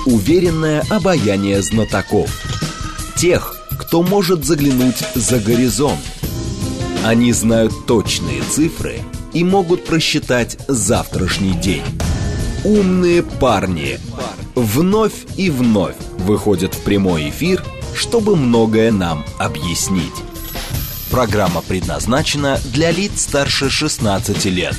Уверенное обаяние знатоков. Тех, кто может заглянуть за горизонт. Они знают точные цифры и могут просчитать завтрашний день. Умные парни вновь и вновь выходят в прямой эфир, чтобы многое нам объяснить. Программа предназначена для лиц старше 16 лет.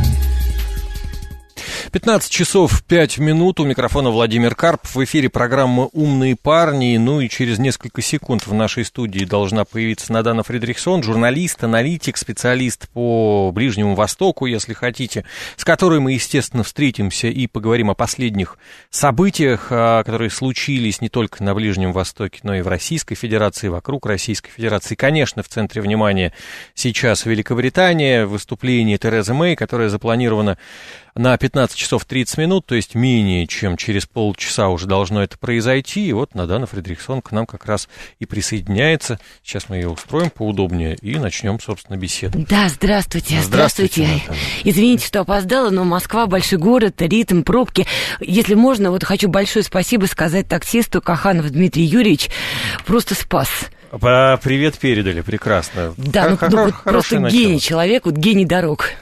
15 часов 5 минут. У микрофона Владимир Карпов. В эфире программа «Умные парни». Ну и через несколько секунд в нашей студии должна появиться Надана Фридрихсон, журналист, аналитик, специалист по Ближнему Востоку, если хотите, с которой мы, естественно, встретимся и поговорим о последних событиях, которые случились не только на Ближнем Востоке, но и в Российской Федерации, вокруг Российской Федерации. Конечно, в центре внимания сейчас Великобритания, выступление Терезы Мэй, которое запланировано на 15 часов 30 минут, то есть менее чем через полчаса уже должно это произойти. И вот Надана Фридрихсон к нам как раз и присоединяется. Сейчас мы ее устроим поудобнее и начнем, собственно, беседу. Да, здравствуйте. Здравствуйте. Извините, что опоздала, но Москва большой город, ритм, пробки. Если можно, вот хочу большое спасибо сказать таксисту. Каханов Дмитрий Юрьевич просто спас. Привет передали, прекрасно. Да, просто гений человек, вот гений дорог.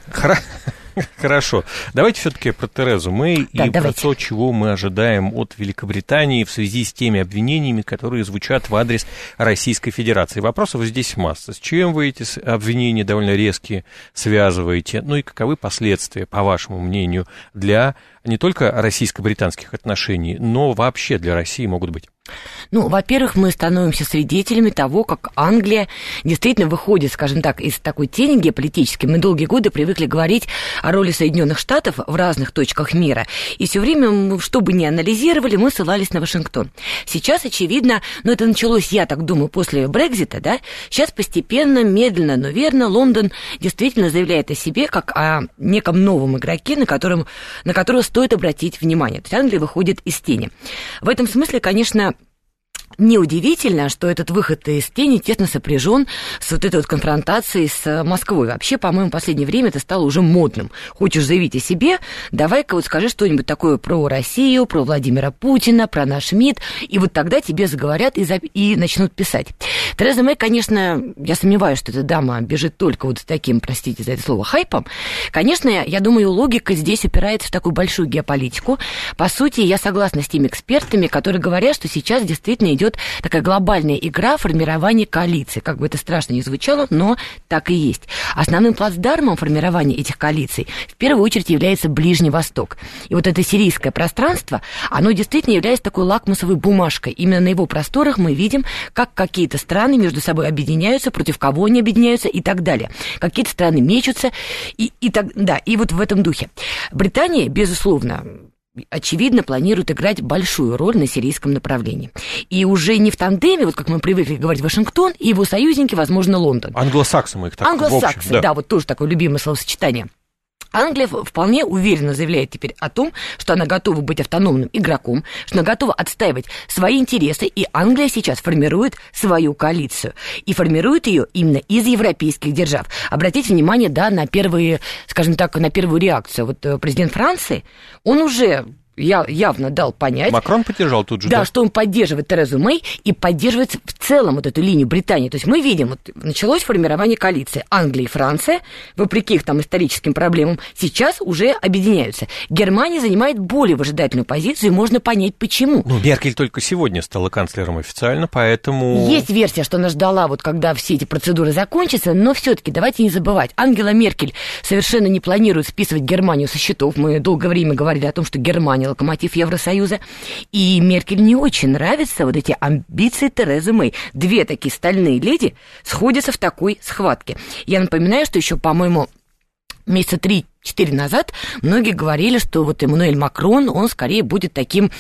Хорошо. Давайте все-таки про Терезу Мэй и про то, чего мы ожидаем от Великобритании в связи с теми обвинениями, которые звучат в адрес Российской Федерации. Вопросов здесь масса. С чем вы эти обвинения довольно резкие связываете? Ну и каковы последствия, по вашему мнению, для не только российско-британских отношений, но вообще для России могут быть? Ну, во-первых, мы становимся свидетелями того, как Англия действительно выходит, скажем так, из такой тени геополитической. Мы долгие годы привыкли говорить о роли Соединенных Штатов в разных точках мира. И все время, что бы ни анализировали, мы ссылались на Вашингтон. Сейчас, очевидно, но это началось, я так думаю, после Брексита, да, сейчас постепенно, медленно, но верно, Лондон действительно заявляет о себе как о неком новом игроке, на которого стоит обратить внимание. То есть Англия выходит из тени. В этом смысле, конечно, неудивительно, что этот выход из тени тесно сопряжен с вот этой вот конфронтацией с Москвой. Вообще, по-моему, в последнее время это стало уже модным. Хочешь заявить о себе, давай-ка вот скажи что-нибудь такое про Россию, про Владимира Путина, про наш МИД, и вот тогда тебе заговорят и начнут писать. Тереза Мэй, конечно, я сомневаюсь, что эта дама бежит только вот с таким, простите за это слово, хайпом. Конечно, я думаю, логика здесь упирается в такую большую геополитику. По сути, я согласна с теми экспертами, которые говорят, что сейчас действительно идет такая глобальная игра формирования коалиции. Как бы это страшно ни звучало, но так и есть. Основным плацдармом формирования этих коалиций в первую очередь является Ближний Восток. И вот это сирийское пространство, оно действительно является такой лакмусовой бумажкой. Именно на его просторах мы видим, как какие-то страны между собой объединяются, против кого они объединяются и так далее. Какие-то страны мечутся и вот в этом духе. Британия, безусловно, очевидно, планирует играть большую роль на сирийском направлении. И уже не в тандеме, вот как мы привыкли говорить, Вашингтон и его союзники, возможно, Лондон. Англосаксы мы их так в общем. Англосаксы, да, вот тоже такое любимое словосочетание. Англия вполне уверенно заявляет теперь о том, что она готова быть автономным игроком, что она готова отстаивать свои интересы, и Англия сейчас формирует свою коалицию. И формирует ее именно из европейских держав. Обратите внимание, да, на первые, скажем так, на первую реакцию. Вот президент Франции, он уже явно дал понять... Макрон поддержал тут же, да? Что он поддерживает Терезу Мэй и поддерживает в целом вот эту линию Британии. То есть мы видим, вот началось формирование коалиции. Англия и Франция, вопреки их там историческим проблемам, сейчас уже объединяются. Германия занимает более выжидательную позицию, и можно понять, почему. Ну, Меркель только сегодня стала канцлером официально, поэтому... Есть версия, что она ждала, вот когда все эти процедуры закончатся, но все-таки давайте не забывать, Ангела Меркель совершенно не планирует списывать Германию со счетов. Мы долгое время говорили о том, что Германия локомотив Евросоюза, и Меркель не очень нравятся вот эти амбиции Терезы Мэй. Две такие стальные леди сходятся в такой схватке. Я напоминаю, что еще, по-моему, месяца 3-4 назад многие говорили, что вот Эммануэль Макрон, он скорее будет таким,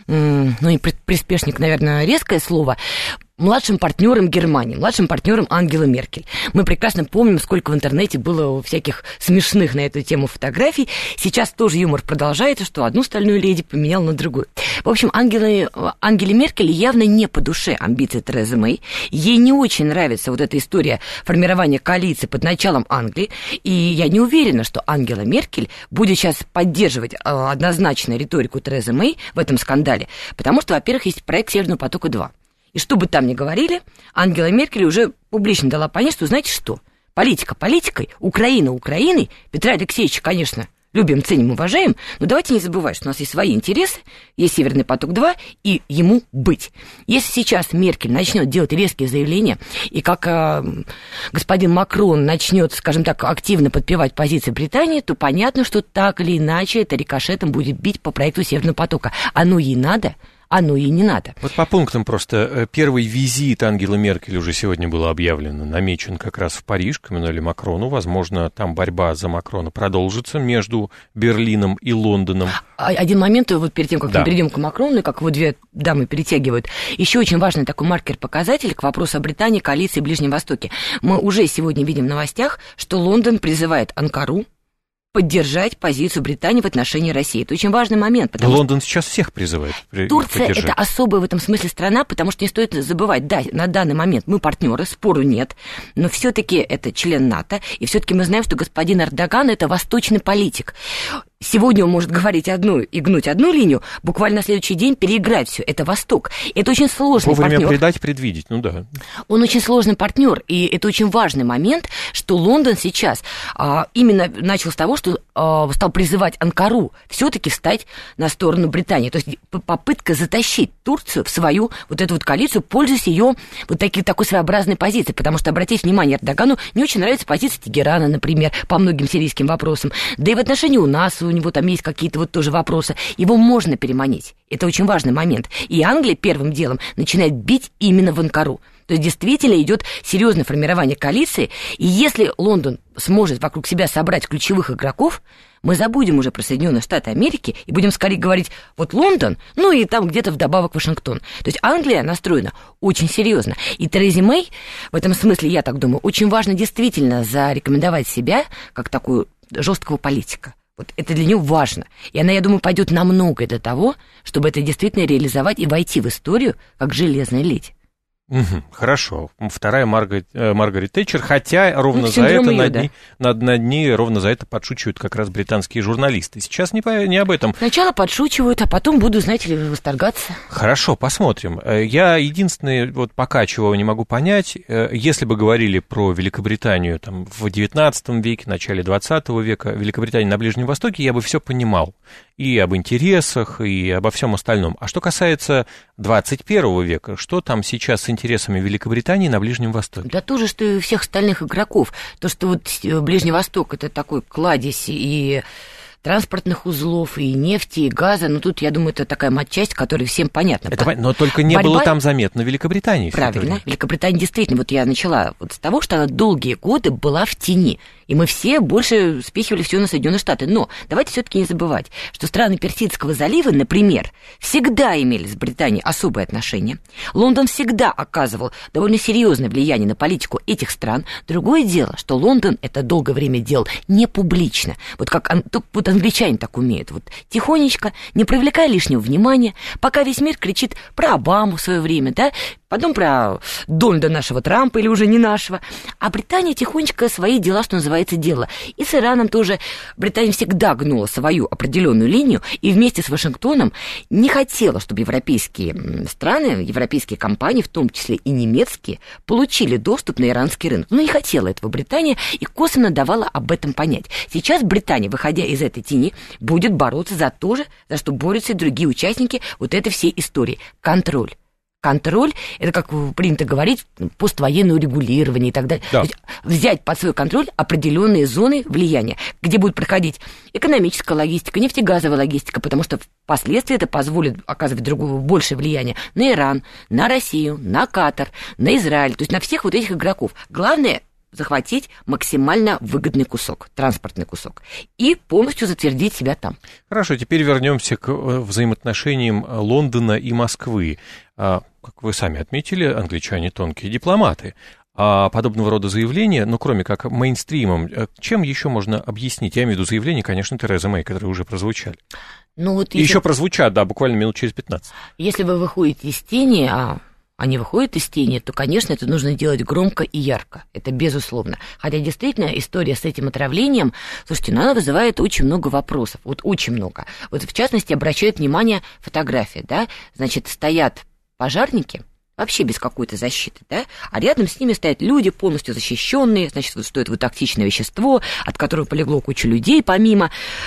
ну и приспешник, наверное, резкое слово, младшим партнером Германии, младшим партнером Ангелы Меркель. Мы прекрасно помним, сколько в интернете было всяких смешных на эту тему фотографий. Сейчас тоже юмор продолжается, что одну стальную леди поменял на другую. В общем, Ангеле Меркель явно не по душе амбиции Терезы Мэй. Ей не очень нравится вот эта история формирования коалиции под началом Англии. И я не уверена, что Ангела Меркель будет сейчас поддерживать однозначно риторику Терезы Мэй в этом скандале. Потому что, во-первых, есть проект «Северного потока-2». И что бы там ни говорили, Ангела Меркель уже публично дала понять, что, знаете что, политика политикой, Украина Украиной, Петра Алексеевича, конечно, любим, ценим, уважаем, но давайте не забывать, что у нас есть свои интересы, есть «Северный поток-2», и ему быть. Если сейчас Меркель начнет делать резкие заявления, и как господин Макрон начнет, скажем так, активно подпевать позиции Британии, то понятно, что так или иначе это рикошетом будет бить по проекту «Северного потока». Оно ей надо, оно ей не надо. Вот по пунктам просто. Первый визит Ангелы Меркель уже сегодня было объявлено, намечен как раз в Париж к Эммануэлю Макрону. Возможно, там борьба за Макрона продолжится между Берлином и Лондоном. Один момент, вот перед тем, как мы перейдем к Макрону, и как его две дамы перетягивают, еще очень важный такой маркер-показатель к вопросу о Британии, коалиции в Ближнем Востоке. Мы уже сегодня видим в новостях, что Лондон призывает Анкару поддержать позицию Британии в отношении России. Это очень важный момент. Потому Лондон сейчас всех призывает Турция — это особая в этом смысле страна, потому что не стоит забывать, да, на данный момент мы партнеры, спору нет, но все-таки это член НАТО, и все-таки мы знаем, что господин Эрдоган — это восточный политик. Сегодня он может говорить одну и гнуть одну линию, буквально на следующий день переиграть все. Это Восток. Это очень сложный партнер. Вовремя предать, предвидеть, ну да. Он очень сложный партнер, и это очень важный момент, что Лондон сейчас именно начал с того, что стал призывать Анкару все-таки встать на сторону Британии. То есть попытка затащить Турцию в свою вот эту вот коалицию, пользуясь ее вот такой своеобразной позицией. Потому что, обратите внимание, Эрдогану не очень нравится позиция Тегерана, например, по многим сирийским вопросам. Да и в отношении у нас, у него там есть какие-то вот тоже вопросы. Его можно переманить. Это очень важный момент. И Англия первым делом начинает бить именно в Анкару. То есть действительно идет серьезное формирование коалиции. И если Лондон сможет вокруг себя собрать ключевых игроков, мы забудем уже про Соединенные Штаты Америки и будем скорее говорить вот Лондон, ну и там где-то вдобавок Вашингтон. То есть Англия настроена очень серьезно. И Терезе Мэй, в этом смысле, я так думаю, очень важно действительно зарекомендовать себя как такую жесткого политика. Вот это для нее важно. И она, я думаю, пойдет на многое для того, чтобы это действительно реализовать и войти в историю как железная леди. Хорошо. Вторая Маргарет Тэтчер, хотя ровно за это над ней ровно за это подшучивают как раз британские журналисты. Сейчас не об этом. Сначала подшучивают, а потом буду, знаете ли, восторгаться. Хорошо, посмотрим. Я единственное, вот пока чего не могу понять, если бы говорили про Великобританию там, в XIX веке, начале XX века, Великобритания на Ближнем Востоке, я бы все понимал. И об интересах, и обо всем остальном. А что касается 21 века, что там сейчас с интересами Великобритании на Ближнем Востоке? Да то же, что и у всех остальных игроков. То, что вот Ближний Восток — это такой кладезь и транспортных узлов, и нефти, и газа. Но тут, я думаю, это такая матчасть, которая всем понятна. Но только не было там заметно Великобритании. Правильно. Великобритания действительно, вот я начала вот с того, что она долгие годы была в тени. И мы все больше спихивали все на Соединенные Штаты. Но давайте все-таки не забывать, что страны Персидского залива, например, всегда имели с Британией особые отношения. Лондон всегда оказывал довольно серьезное влияние на политику этих стран. Другое дело, что Лондон это долгое время делал не публично. Вот как вот англичане так умеют. Вот тихонечко, не привлекая лишнего внимания, пока весь мир кричит про Обаму в свое время, да, потом про Дональда нашего Трампа или уже не нашего. А Британия тихонечко свои дела, что называется, делала. И с Ираном тоже Британия всегда гнула свою определенную линию и вместе с Вашингтоном не хотела, чтобы европейские страны, европейские компании, в том числе и немецкие, получили доступ на иранский рынок. Но не хотела этого Британия и косвенно давала об этом понять. Сейчас Британия, выходя из этой тени, будет бороться за то же, за что борются и другие участники вот этой всей истории. Контроль. Контроль – это, как принято говорить, поствоенное урегулирование и так далее. Да. То есть взять под свой контроль определенные зоны влияния, где будет проходить экономическая логистика, нефтегазовая логистика, потому что впоследствии это позволит оказывать большее влияние на Иран, на Россию, на Катар, на Израиль, то есть на всех вот этих игроков. Главное – захватить максимально выгодный кусок, транспортный кусок, и полностью затвердить себя там. Хорошо, теперь вернемся к взаимоотношениям Лондона и Москвы. Как вы сами отметили, англичане тонкие дипломаты. подобного рода заявления, ну, кроме как мейнстримом, чем еще можно объяснить? Я имею в виду заявления, конечно, Терезы Мэй, которые уже прозвучали. Ну, вот и еще прозвучат, да, буквально минут через 15. Если вы выходите из тени, а они выходят из тени, то, конечно, это нужно делать громко и ярко. Это безусловно. Хотя, действительно, история с этим отравлением, слушайте, ну, она вызывает очень много вопросов. Вот очень много. Вот, в частности, обращают внимание фотографии, да? Значит, стоят пожарники, вообще без какой-то защиты, да, а рядом с ними стоят люди, полностью защищенные, значит, вот стоит вот токсичное вещество, от которого полегло куча людей, помимо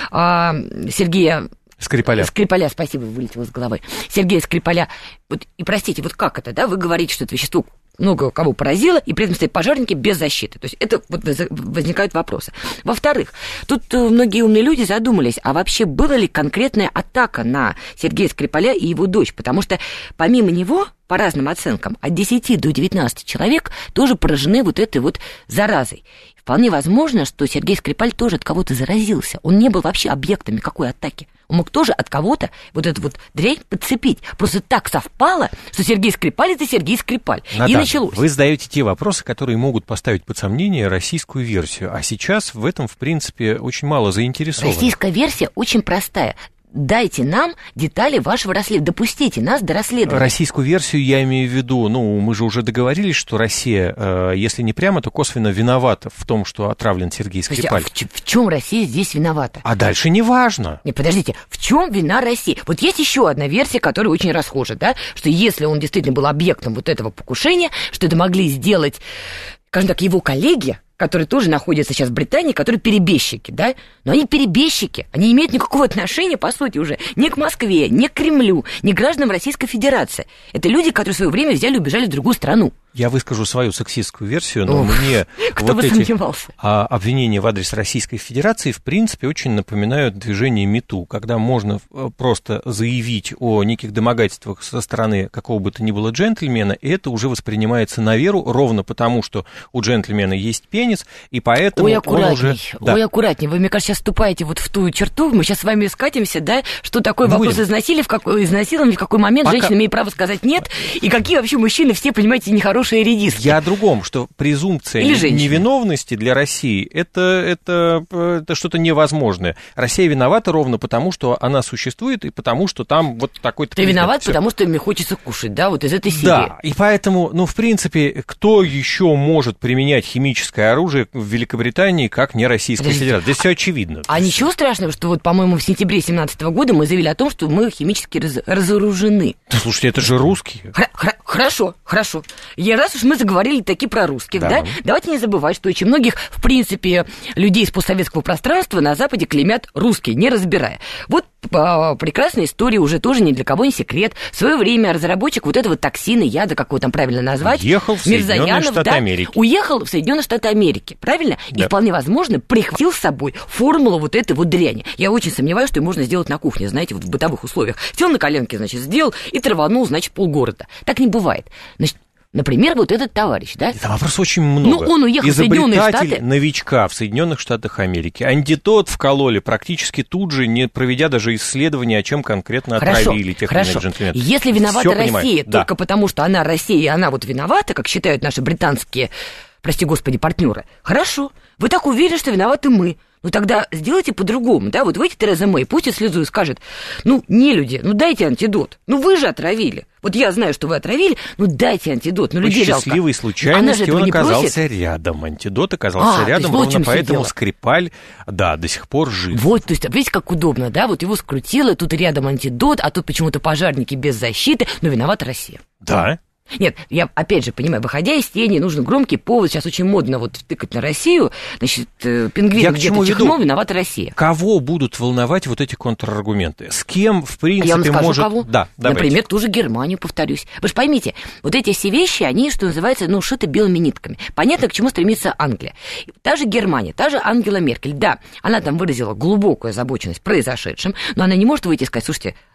Сергея Скрипаля, спасибо, вылетело из головы. Сергея Скрипаля. Вот, и простите, вот как это, да, вы говорите, что это вещество много кого поразило, и при этом стоят пожарники без защиты. То есть это вот возникают вопросы. Во-вторых, тут многие умные люди задумались, а вообще была ли конкретная атака на Сергея Скрипаля и его дочь? Потому что помимо него, по разным оценкам, от 10 до 19 человек тоже поражены вот этой вот заразой. Вполне возможно, что Сергей Скрипаль тоже от кого-то заразился. Он не был вообще объектом никакой атаки. Он мог тоже от кого-то вот эту вот дрянь подцепить. Просто так совпало, что Сергей Скрипаль – это Сергей Скрипаль. Наталья, и началось. Вы задаете те вопросы, которые могут поставить под сомнение российскую версию. А сейчас в этом, в принципе, очень мало заинтересованы. Российская версия очень простая. Дайте нам детали вашего расследования, допустите нас до расследования. Российскую версию я имею в виду, ну, мы же уже договорились, что Россия, если не прямо, то косвенно виновата в том, что отравлен Сергей Скрипаль. В чем Россия здесь виновата? А дальше не важно. Не, подождите, в чем вина России? Вот есть еще одна версия, которая очень расхожа, да, что если он действительно был объектом вот этого покушения, что это могли сделать, скажем так, его коллеги, которые тоже находятся сейчас в Британии, которые перебежчики, да? Но они перебежчики, они не имеют никакого отношения, по сути, уже ни к Москве, ни к Кремлю, ни к гражданам Российской Федерации. Это люди, которые в свое время взяли и убежали в другую страну. Я выскажу свою сексистскую версию, но мне кто вот бы эти сомневался. обвинения в адрес Российской Федерации, в принципе, очень напоминают движение МИТУ, когда можно просто заявить о неких домогательствах со стороны какого бы то ни было джентльмена, и это уже воспринимается на веру, ровно потому, что у джентльмена есть пенис, и поэтому он уже... Ой, аккуратней, вы, мне кажется, сейчас вступаете вот в ту черту, мы сейчас с вами скатимся, да, что такое вопрос изнасилования, в какой момент женщина имеет право сказать нет, и какие вообще мужчины все, понимаете, нехорошие редиски. Я о другом, что презумпция невиновности для России это что-то невозможное. Россия виновата ровно потому, что она существует, и потому, что там вот такой-то... Ты виноват, потому что мне хочется кушать, да, вот из этой серии. Да, и поэтому, ну, в принципе, кто еще может применять химическое оружие в Великобритании, как не Российская Федерация? Здесь все очевидно. А ничего страшного, что вот, по-моему, в сентябре 2017 года мы заявили о том, что мы химически разоружены. Да, слушайте, это же русские. Хорошо. Раз уж мы заговорили таки про русских, да, давайте не забывать, что очень многих, в принципе, людей из постсоветского пространства на Западе клеймят русские, не разбирая. Вот прекрасная история, уже тоже ни для кого не секрет. В свое время разработчик вот этого токсина, яда, как его там правильно назвать, уехал в Соединенные Штаты Америки. Уехал в Соединенные Штаты Америки, правильно? Да. И вполне возможно прихватил с собой формулу вот этой вот дряни. Я очень сомневаюсь, что ее можно сделать на кухне, знаете, вот в бытовых условиях. Сел на коленке, значит, сделал и траванул, значит, полгорода. Так не бывает. Значит, например, вот этот товарищ, да? Это вопрос очень много. Ну, он уехал в Соединенные Штаты. Изобретатель новичка в Соединенных Штатах Америки. Антидот вкололи практически тут же, не проведя даже исследования, о чем конкретно отравили тех или иных джентльменов. Если виновата Россия только потому, что она Россия, и она вот виновата, как считают наши британские, прости господи, партнеры, хорошо. Вы так уверены, что виноваты мы. Ну, тогда сделайте по-другому, да? Вот выйдет Тереза Мэй, пустит слезу и скажет, ну, не люди, ну, дайте антидот. Ну, вы же отравили. Вот я знаю, что вы отравили, ну, дайте антидот. Ну, людей жалко. По счастливой случайности он оказался рядом. Антидот оказался рядом, ровно поэтому Скрипаль, да, до сих пор жив. Вот, то есть, видите, как удобно, да? Вот его скрутило, тут рядом антидот, а тут почему-то пожарники без защиты, но виновата Россия. Да. Нет, я опять же понимаю, выходя из тени, нужен громкий повод. Сейчас очень модно вот тыкать на Россию. Значит, пингвин где-то чихнул, виновата Россия. Кого будут волновать вот эти контраргументы? С кем, в принципе, я вам скажу, может... Кого? Да, давайте. Например, ту же Германию, повторюсь. Вы же поймите, вот эти все вещи, они, что называется, ну, шиты белыми нитками. Понятно, к чему стремится Англия. Та же Германия, та же Ангела Меркель, да, она там выразила глубокую озабоченность произошедшим, но она не может выйти и сказать, слушайте,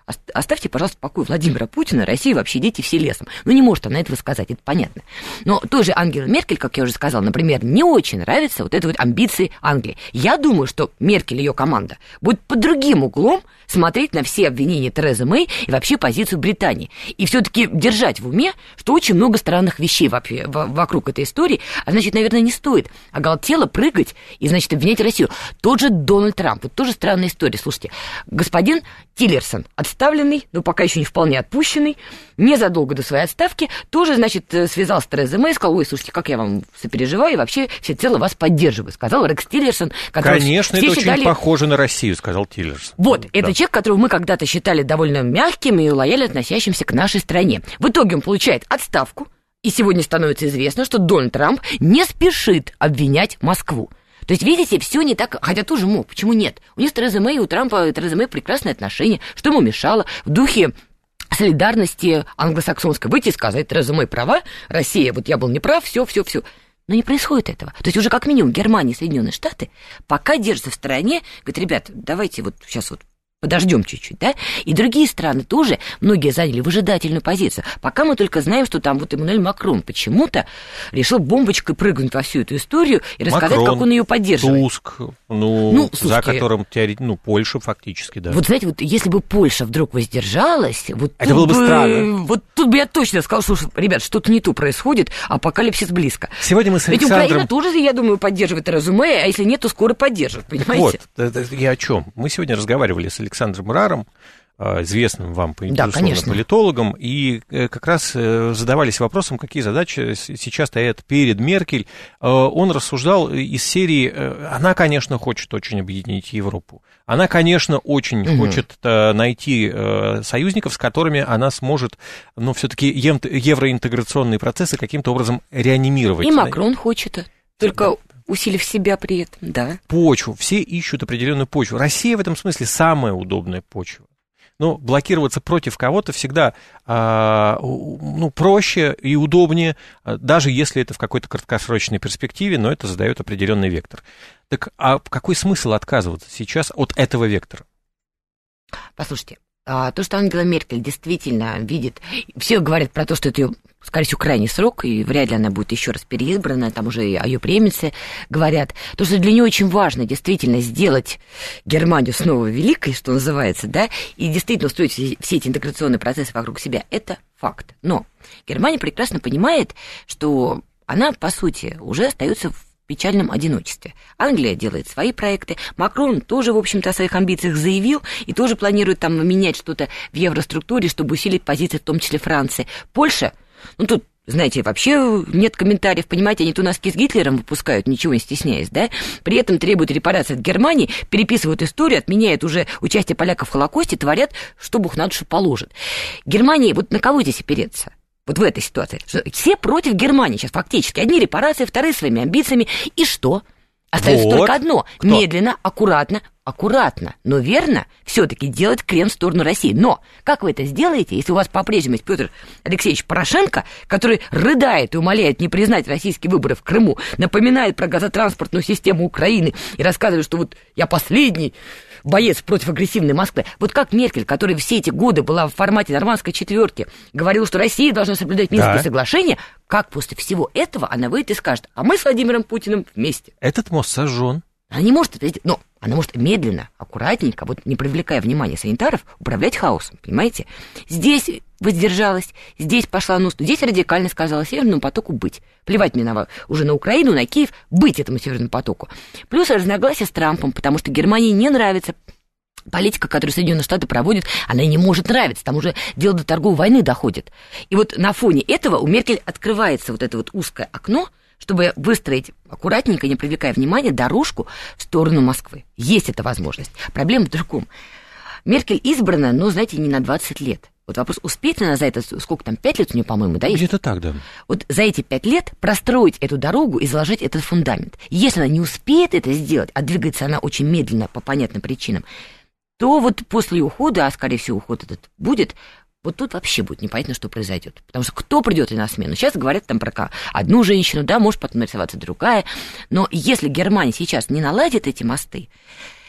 Оставьте, пожалуйста, в покое Владимира Путина, Россию вообще идите все лесом. Ну, не может она этого сказать, это понятно. Но той же Ангела Меркель, как я уже сказала, например, не очень нравятся вот это вот амбиции Англии. Я думаю, что Меркель и ее команда будет под другим углом смотреть на все обвинения Терезы Мэй и вообще позицию Британии. И все-таки держать в уме, что очень много странных вещей вокруг этой истории, а значит, наверное, не стоит оголтело прыгать и, значит, обвинять Россию. Тот же Дональд Трамп, вот тоже странная история. Слушайте, господин Тиллерсон, отставленный, но пока еще не вполне отпущенный, незадолго до своей отставки, тоже, значит, связался с Терезой Мэй и сказал: ой, слушайте, как я вам сопереживаю и вообще всецело вас поддерживаю, сказал Рекс Тиллерсон. Конечно, это очень похоже на Россию, сказал Тиллерсон. Вот, это человек, которого мы когда-то считали довольно мягким и лояльно относящимся к нашей стране. В итоге он получает отставку, и сегодня становится известно, что Дональд Трамп не спешит обвинять Москву. То есть, видите, все не так, хотя тоже мог, почему нет? У них с Терезой Мэй, у Трампа и Терезы Мэй прекрасные отношения, что ему мешало в духе солидарности англосаксонской выйти и сказать: Тереза Мэй права, Россия, вот я был неправ, все. Но не происходит этого. То есть уже как минимум Германия и Соединенные Штаты пока держатся в стороне, говорят: ребят, давайте вот сейчас вот подождем чуть-чуть, да? И другие страны тоже, многие заняли выжидательную позицию. Пока мы только знаем, что там вот Эммануэль Макрон почему-то решил бомбочкой прыгнуть во всю эту историю и рассказать, Макрон, как он ее поддерживает. Туск, за которым Польша фактически, да. Вот знаете, вот если бы Польша вдруг воздержалась, вот это было бы странно. Вот тут бы я точно сказал: слушай, ребят, что-то не то происходит, апокалипсис близко. Сегодня мы с Александром... Ведь Украина тоже, я думаю, поддерживает Терезу Мэй, а если нет, то скоро поддержит, понимаете? Вот, я о чем? Мы сегодня разговаривали с Александром Раром, известным вам, политологом, и как раз задавались вопросом, какие задачи сейчас стоят перед Меркель. Он рассуждал из серии: она, конечно, хочет очень объединить Европу. Она, конечно, очень хочет найти союзников, с которыми она сможет, все-таки евроинтеграционные процессы каким-то образом реанимировать. И Макрон хочет, только... усилив себя при этом, да. Почву. Все ищут определенную почву. Россия в этом смысле самая удобная почва. Но блокироваться против кого-то всегда проще и удобнее, даже если это в какой-то краткосрочной перспективе, но это задает определенный вектор. Так а какой смысл отказываться сейчас от этого вектора? Послушайте, то, что Ангела Меркель действительно видит, все говорят про то, что это ее, скорее всего, крайний срок, и вряд ли она будет еще раз переизбрана, там уже о ее преемнице говорят. То, что для нее очень важно действительно сделать Германию снова великой, что называется, да, и действительно устроить все эти интеграционные процессы вокруг себя, это факт. Но Германия прекрасно понимает, что она, по сути, уже остается в печальном одиночестве. Англия делает свои проекты, Макрон тоже, в общем-то, о своих амбициях заявил и тоже планирует там менять что-то в евроструктуре, чтобы усилить позиции, в том числе Франции. Польша, тут, знаете, вообще нет комментариев, понимаете, они то носки с Гитлером выпускают, ничего не стесняясь, да, при этом требуют репарации от Германии, переписывают историю, отменяют уже участие поляков в Холокосте, творят, что бог на душу положит. Германия, вот на кого здесь опереться? Вот в этой ситуации. Все против Германии сейчас фактически. Одни репарации, вторые своими амбициями. И что? Остается только одно. Кто? Медленно, аккуратно, но верно все-таки делать крен в сторону России. Но как вы это сделаете, если у вас по-прежнему есть Петр Алексеевич Порошенко, который рыдает и умоляет не признать российские выборы в Крыму, напоминает про газотранспортную систему Украины и рассказывает, что вот я последний боец против агрессивной Москвы. Вот как Меркель, которая все эти годы была в формате нормандской четверки, говорила, что Россия должна соблюдать Минские соглашения, как после всего этого она выйдет и скажет: а мы с Владимиром Путиным вместе. Этот мост сожжен. Она не может это сделать, но она может медленно, аккуратненько, вот не привлекая внимания санитаров, управлять хаосом, понимаете? Здесь воздержалась, здесь пошла, здесь радикально сказала: Северному потоку быть. Плевать мне уже на Украину, на Киев, быть этому Северному потоку. Плюс разногласия с Трампом, потому что Германии не нравится политика, которую Соединенные Штаты проводят, она не может нравиться, там уже дело до торговой войны доходит. И вот на фоне этого у Меркель открывается вот это вот узкое окно, чтобы выстроить аккуратненько, не привлекая внимания, дорожку в сторону Москвы. Есть эта возможность. Проблема в другом. Меркель избрана, знаете, не на 20 лет. Вот вопрос, успеет ли она за это, сколько там, 5 лет у нее, по-моему, да? Где-то так, да. Вот за эти 5 лет простроить эту дорогу и заложить этот фундамент. Если она не успеет это сделать, а двигается она очень медленно по понятным причинам, то вот после ее ухода, а скорее всего уход этот будет, вот тут вообще будет непонятно, что произойдет. Потому что кто придет на смену? Сейчас говорят там про одну женщину, да, может потом нарисоваться другая. Но если Германия сейчас не наладит эти мосты,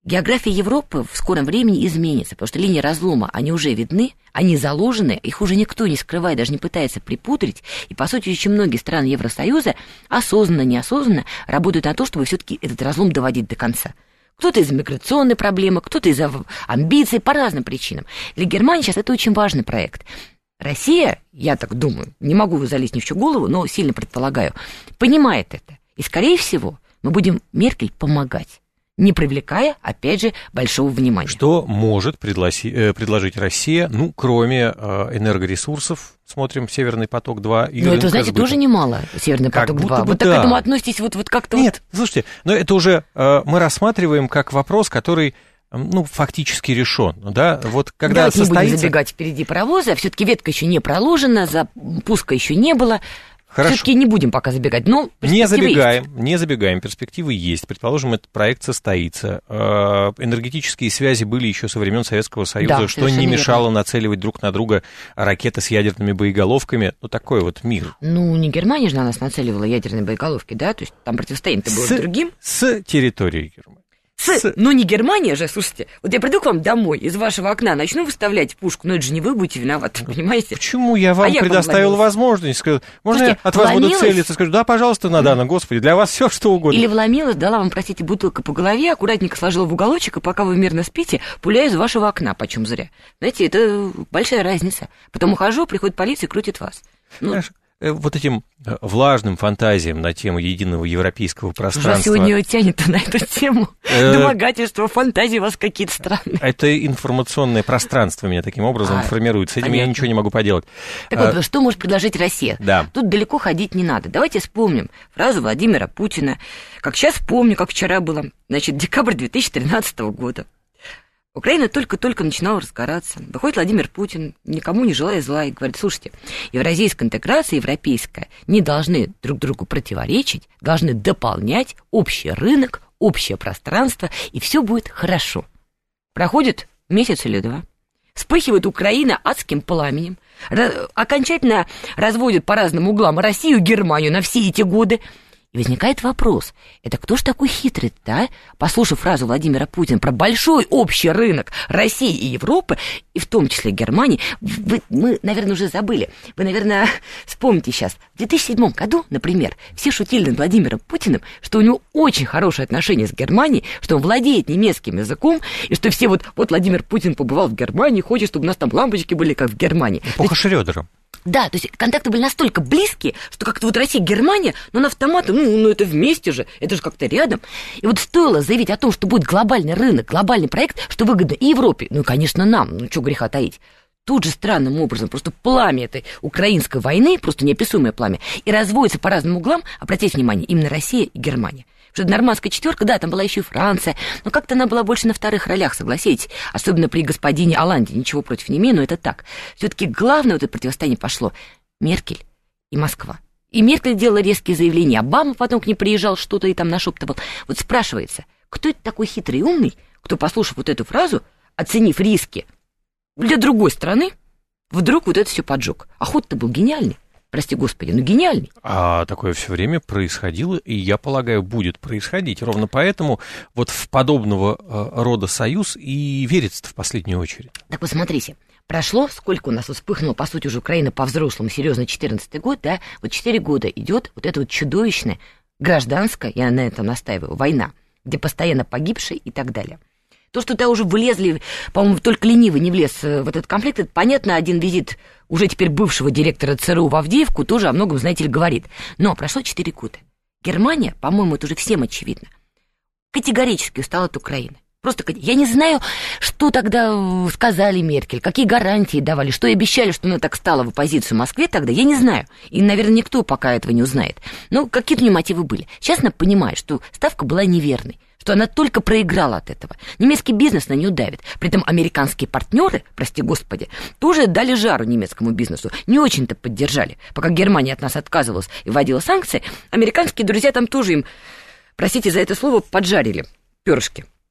География Европы в скором времени изменится, потому что линии разлома, они уже видны, они заложены, их уже никто не скрывает, даже не пытается припудрить, и, по сути, очень многие страны Евросоюза осознанно, неосознанно работают на то, чтобы все-таки этот разлом доводить до конца. Кто-то из-за миграционной проблемы, кто-то из-за амбиций, по разным причинам. Для Германии сейчас это очень важный проект. Россия, я так думаю, не могу залезть ни в чью голову, но сильно предполагаю, понимает это. И, скорее всего, мы будем Меркель помогать, не привлекая, опять же, большого внимания. Что может предложить Россия, ну, кроме энергоресурсов? Смотрим «Северный поток-2» и ну, это, знаете, тоже немало, «Северный поток-2». Вот так к этому относитесь вот как-то... Нет, слушайте, но это уже мы рассматриваем как вопрос, который... ну, фактически решен, да, вот когда давайте не будем забегать впереди паровоза, все-таки ветка еще не проложена, запуска еще не было. Все-таки не будем пока забегать, но не забегаем, перспективы есть. Предположим, этот проект состоится. Энергетические связи были еще со времен Советского Союза, да, что не мешало нацеливать друг на друга ракеты с ядерными боеголовками. Ну, такой вот мир. Ну, не Германия же на нас нацеливала ядерные боеголовки, да? То есть там противостояние-то было с другим. С территории Германии. Ну, не Германия же, слушайте. Вот я приду к вам домой, из вашего окна начну выставлять пушку, но это же не вы будете виноваты, понимаете? Почему? Я вам предоставил возможность. Можно слушайте, я от вас буду целиться? Скажу, да, пожалуйста, Надана, господи, для вас все что угодно. Или вломилась, дала вам, простите, бутылка по голове, аккуратненько сложила в уголочек, и пока вы мирно спите, пуляю из вашего окна, почем зря. Знаете, это большая разница. Потом ухожу, приходит полиция и крутит вас. Знаешь, вот этим влажным фантазиям на тему единого европейского пространства. Вас сегодня тянет на эту тему. Домогательство, фантазии у вас какие-то странные. Это информационное пространство меня таким образом формирует. С этим я ничего не могу поделать. Так вот, что может предложить Россия? Да. Тут далеко ходить не надо. Давайте вспомним фразу Владимира Путина. Как сейчас помню, как вчера было. Значит, декабрь 2013 года. Украина только-только начинала разгораться. Выходит Владимир Путин, никому не желая зла, и говорит, слушайте, евразийская интеграция, европейская, не должны друг другу противоречить, должны дополнять общий рынок, общее пространство, и все будет хорошо. Проходит месяц или два. Вспыхивает Украина адским пламенем, окончательно разводит по разным углам Россию и Германию на все эти годы. И возникает вопрос, это кто ж такой хитрый, да? Послушав фразу Владимира Путина про большой общий рынок России и Европы, и в том числе Германии, мы, наверное, уже забыли. Вы, наверное, вспомните сейчас. В 2007 году, например, все шутили над Владимиром Путиным, что у него очень хорошие отношения с Германией, что он владеет немецким языком, и что все вот Владимир Путин побывал в Германии, хочет, чтобы у нас там лампочки были, как в Германии. Эпоха Шрёдера. Да, то есть контакты были настолько близкие, что как-то вот Россия, Германия, но на автоматы, ну это вместе же, это же как-то рядом. И вот стоило заявить о том, что будет глобальный рынок, глобальный проект, что выгодно и Европе, ну и, конечно, нам, ну что греха таить. Тут же странным образом просто пламя этой украинской войны, просто неописуемое пламя, и разводится по разным углам, обратите внимание, именно Россия и Германия. Что нормандская четверка, да, там была еще и Франция, но как-то она была больше на вторых ролях, согласитесь, особенно при господине Оланде, ничего против не имею, но это так. Все-таки главное вот это противостояние пошло Меркель и Москва. И Меркель делала резкие заявления, Обама потом к ней приезжал, что-то и там нашептывал. Вот спрашивается, кто это такой хитрый и умный, кто, послушав вот эту фразу, оценив риски для другой страны, вдруг вот это все поджег. А ход-то был гениальный. Прости господи, ну гениальный. А такое все время происходило, и, я полагаю, будет происходить. Ровно поэтому вот в подобного рода союз и верится в последнюю очередь. Так вот смотрите, прошло, сколько у нас вспыхнуло, по сути, уже Украина по-взрослому, серьезно, 14-й год, да, вот 4 года идет вот эта вот чудовищная гражданская, я на этом настаиваю, война, где постоянно погибшие и так далее. То, что туда уже влезли, по-моему, только ленивый не влез в этот конфликт, это понятно, один визит уже теперь бывшего директора ЦРУ в Авдеевку тоже о многом, знаете ли, говорит. Но прошло 4 года. Германия, по-моему, это уже всем очевидно, категорически устала от Украины. Просто я не знаю, что тогда сказали Меркель, какие гарантии давали, что обещали, что она так стала в оппозицию Москве тогда, я не знаю. И, наверное, никто пока этого не узнает. Но какие-то у нее мотивы были. Сейчас она понимает, что ставка была неверной, что она только проиграла от этого. Немецкий бизнес на нее давит. При этом американские партнеры, прости господи, тоже дали жару немецкому бизнесу. Не очень-то поддержали. Пока Германия от нас отказывалась и вводила санкции, американские друзья там тоже им, простите за это слово, поджарили перышки.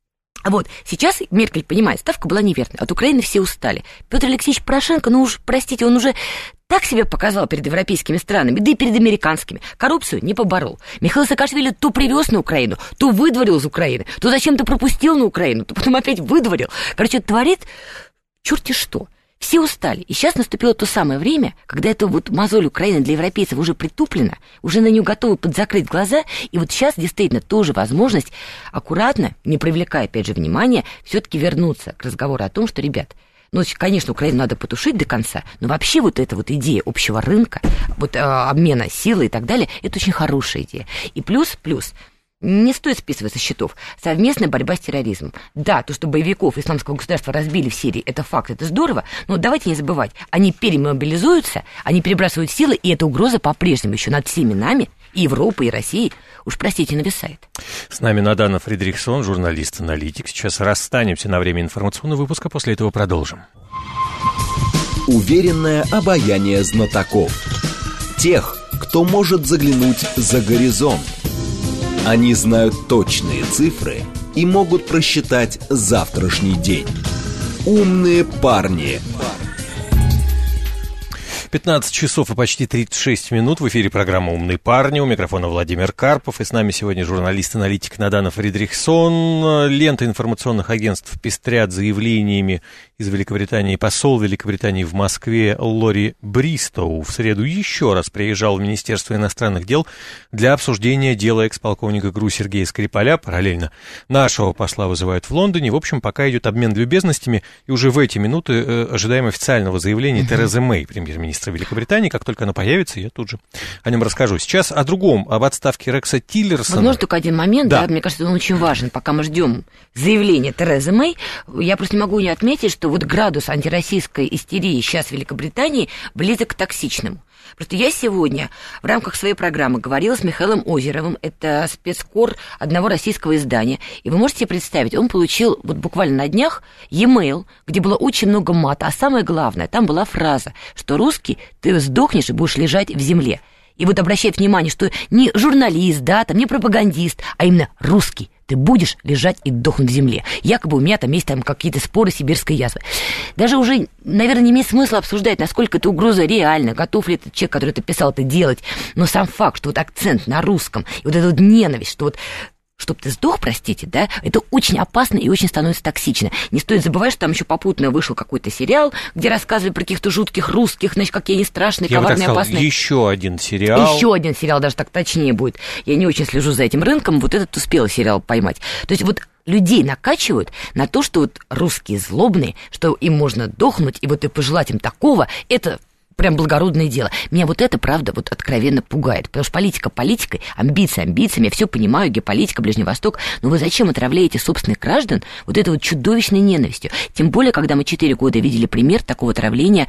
Вот, сейчас Меркель понимает, ставка была неверная, от Украины все устали. Петр Алексеевич Порошенко, ну уж, простите, он уже так себя показал перед европейскими странами, да и перед американскими. Коррупцию не поборол. Михаил Саакашвили то привез на Украину, то выдворил из Украины, то зачем-то пропустил на Украину, то потом опять выдворил. Короче, творит черти что. Все устали. И сейчас наступило то самое время, когда эта вот мозоль Украины для европейцев уже притуплена, уже на нее готовы подзакрыть глаза, и вот сейчас действительно тоже возможность аккуратно, не привлекая, опять же, внимания, все-таки вернуться к разговору о том, что, ребят, ну, конечно, Украину надо потушить до конца, но вообще вот эта вот идея общего рынка, вот обмена силой и так далее, это очень хорошая идея. И плюс, не стоит списывать со счетов совместная борьба с терроризмом. Да, то, что боевиков исламского государства разбили в Сирии, это факт, это здорово, но давайте не забывать, они перемобилизуются, они перебрасывают силы, и эта угроза по-прежнему еще над всеми нами, и Европой, и Россией, уж, простите, нависает. С нами Надана Фридрихсон, журналист-аналитик. Сейчас расстанемся на время информационного выпуска, после этого продолжим. Уверенное обаяние знатоков. Тех, кто может заглянуть за горизонт. Они знают точные цифры и могут просчитать завтрашний день. Умные парни. 15 часов и почти 36 минут. В эфире программа «Умные парни». У микрофона Владимир Карпов. И с нами сегодня журналист-аналитик Надана Фридрихсон. Лента информационных агентств пестрят заявлениями из Великобритании. Посол Великобритании в Москве Лори Бристоу в среду еще раз приезжал в Министерство иностранных дел для обсуждения дела экс-полковника ГРУ Сергея Скрипаля. Параллельно нашего посла вызывают в Лондоне. В общем, пока идет обмен любезностями. И уже в эти минуты ожидаем официального заявления Терезы Мэй, премьер-министра Великобритании. Как только оно появится, я тут же о нем расскажу. Сейчас о другом, об отставке Рекса Тиллерсона. Возможно, только один момент, да, мне кажется, он очень важен. Пока мы ждем заявления Терезы Мэй, я просто не могу не отметить, что вот градус антироссийской истерии сейчас в Великобритании близок к токсичному. Просто я сегодня в рамках своей программы говорила с Михаилом Озеровым, это спецкор одного российского издания, и вы можете себе представить, он получил вот буквально на днях e-mail, где было очень много мата, а самое главное, там была фраза, что русский, ты сдохнешь и будешь лежать в земле. И вот обращает внимание, что не журналист, да, там не пропагандист, а именно русский. Ты будешь лежать и дохнуть в земле. Якобы у меня там есть какие-то споры сибирской язвы. Даже уже, наверное, не имеет смысла обсуждать, насколько эта угроза реальна, готов ли этот человек, который это писал, это делать. Но сам факт, что вот акцент на русском, и вот эта вот ненависть, что вот чтоб ты сдох, простите, да, это очень опасно и очень становится токсично. Не стоит забывать, что там еще попутно вышел какой-то сериал, где рассказывали про каких-то жутких русских, значит, какие они страшные, коварные, опасные. Еще один сериал, даже так точнее будет. Я не очень слежу за этим рынком, вот этот успела сериал поймать. То есть вот людей накачивают на то, что вот русские злобные, что им можно дохнуть, и вот и пожелать им такого, это прям благородное дело. Меня вот это, правда, вот откровенно пугает. Потому что политика политикой, амбиции амбициями. Я все понимаю, геополитика, Ближний Восток. Но вы зачем отравляете собственных граждан вот этой вот чудовищной ненавистью? Тем более, когда мы 4 года видели пример такого отравления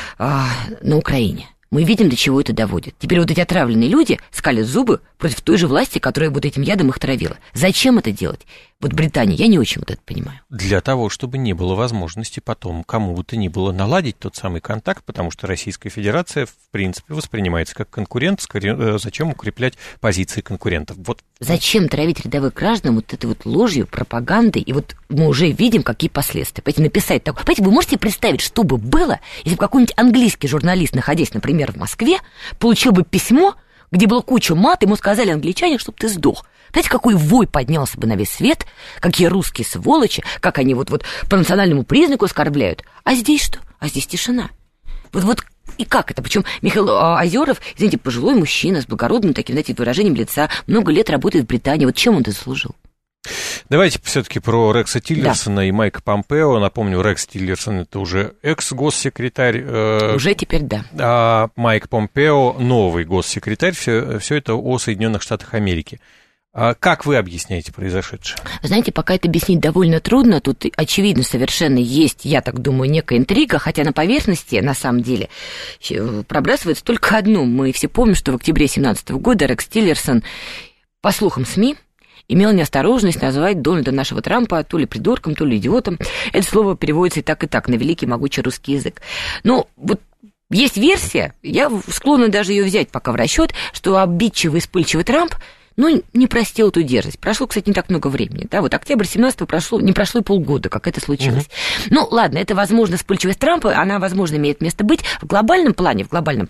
на Украине. Мы видим, до чего это доводит. Теперь вот эти отравленные люди скалят зубы против той же власти, которая вот этим ядом их травила. Зачем это делать? Вот Британия, я не очень вот это понимаю. Для того, чтобы не было возможности потом кому бы то ни было наладить тот самый контакт, потому что Российская Федерация, в принципе, воспринимается как конкурент. Зачем укреплять позиции конкурентов? Вот. Зачем травить рядовых граждан вот этой вот ложью, пропагандой? И вот мы уже видим, какие последствия. Понимаете, написать такое. Понимаете, вы можете представить, что бы было, если бы какой-нибудь английский журналист, находясь, например, в Москве, получил бы письмо, где была куча мат, ему сказали англичане, чтобы ты сдох. Знаете, какой вой поднялся бы на весь свет, какие русские сволочи, как они вот по национальному признаку оскорбляют. А здесь что? А здесь тишина. Вот и как это? Причем Михаил Озеров, извините, пожилой мужчина с благородным таким, знаете, выражением лица, много лет работает в Британии. Вот чем он это заслужил? Давайте все-таки про Рекса Тиллерсона и Майка Помпео. Напомню, Рекс Тиллерсон — это уже экс-госсекретарь. Уже теперь да. А Майк Помпео — новый госсекретарь. Все это о Соединенных Штатах Америки. Как вы объясняете произошедшее? Знаете, пока это объяснить довольно трудно. Тут, очевидно, совершенно есть, я так думаю, некая интрига, хотя на поверхности, на самом деле, пробрасывается только одно. Мы все помним, что в октябре 2017 года Рекс Тиллерсон, по слухам СМИ, имел неосторожность назвать Дональда нашего Трампа то ли придурком, то ли идиотом. Это слово переводится и так, на великий могучий русский язык. Но вот есть версия, я склонна даже ее взять пока в расчет, что обидчивый, вспыльчивый Трамп не простил эту дерзость. Прошло, кстати, не так много времени. Да? Вот октябрь 17-го не прошло и полгода, как это случилось. Ну, ладно, это, возможно, вспыльчивость Трампа, она, возможно, имеет место быть. В глобальном плане,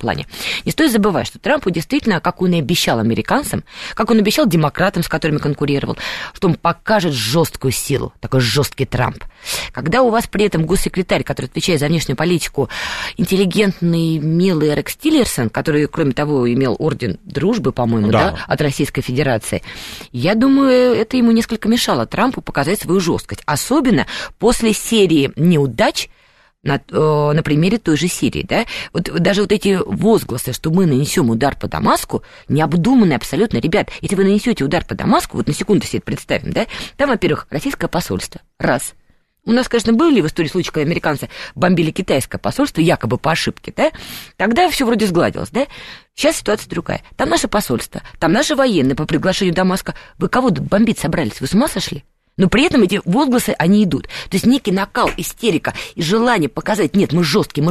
не стоит забывать, что Трампу действительно, как он и обещал американцам, как он обещал демократам, с которыми конкурировал, что он покажет жесткую силу, такой жесткий Трамп. Когда у вас при этом госсекретарь, который отвечает за внешнюю политику, интеллигентный, милый Рекс Тиллерсон, который, кроме того, имел орден дружбы, по-моему, да, от Российской Федерации, я думаю, это ему несколько мешало Трампу показать свою жесткость. Особенно после серии неудач на примере той же Сирии, да, вот даже вот эти возгласы, что мы нанесем удар по Дамаску, необдуманные абсолютно, ребят, если вы нанесете удар по Дамаску, вот на секунду себе это представим, да, там, во-первых, российское посольство, раз. У нас, конечно, были в истории случаи, когда американцы бомбили китайское посольство, якобы по ошибке, да, тогда все вроде сгладилось, да, сейчас ситуация другая, там наше посольство, там наши военные по приглашению Дамаска, вы кого тут бомбить собрались, вы с ума сошли? Но при этом эти возгласы, они идут. То есть некий накал, истерика и желание показать, нет, мы жесткие,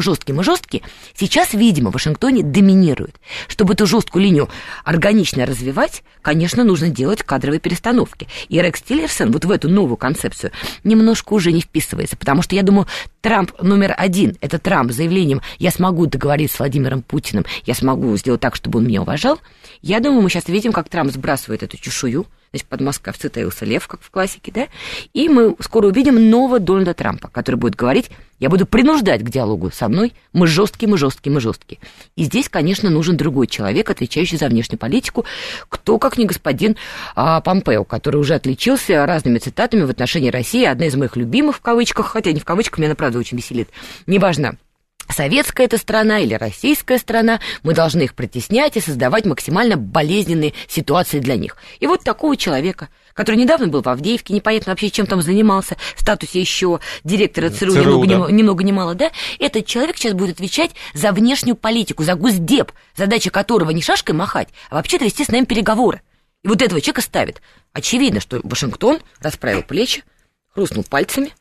сейчас, видимо, в Вашингтоне доминирует. Чтобы эту жесткую линию органично развивать, конечно, нужно делать кадровые перестановки. И Рекс Тиллерсон вот в эту новую концепцию немножко уже не вписывается, потому что, я думаю, Трамп номер один, это Трамп с заявлением «я смогу договориться с Владимиром Путиным, я смогу сделать так, чтобы он меня уважал». Я думаю, мы сейчас видим, как Трамп сбрасывает эту чешую, значит, под Москвы таился лев, как в классике, да, и мы скоро увидим нового Дональда Трампа, который будет говорить, я буду принуждать к диалогу со мной, мы жесткие. И здесь, конечно, нужен другой человек, отвечающий за внешнюю политику, кто, как не господин Помпео, который уже отличился разными цитатами в отношении России, одна из моих любимых в кавычках, хотя не в кавычках, меня, правда, очень веселит, неважно, советская это страна или российская страна, мы должны их притеснять и создавать максимально болезненные ситуации для них. И вот такого человека, который недавно был в Авдеевке, непонятно вообще, чем там занимался, в статусе еще директора ЦРУ, ни много ни мало, да, этот человек сейчас будет отвечать за внешнюю политику, за Госдеп, задача которого не шашкой махать, а вообще-то вести с нами переговоры. И вот этого человека ставит. Очевидно, что Вашингтон расправил плечи, хрустнул пальцами,